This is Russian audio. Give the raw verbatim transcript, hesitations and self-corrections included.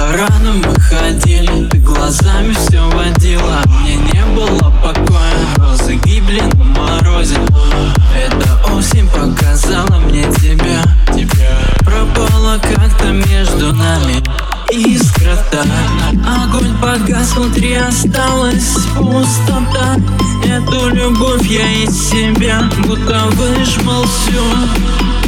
парадом мы ходили, ты глазами все водила. Мне не было покоя, розы гибли на морозе. Эта осень показала мне тебя, тебя. Пропала как-то между нами искра-то. Огонь погас, внутри осталась пустота. Эту любовь я из себя будто выжмал всю.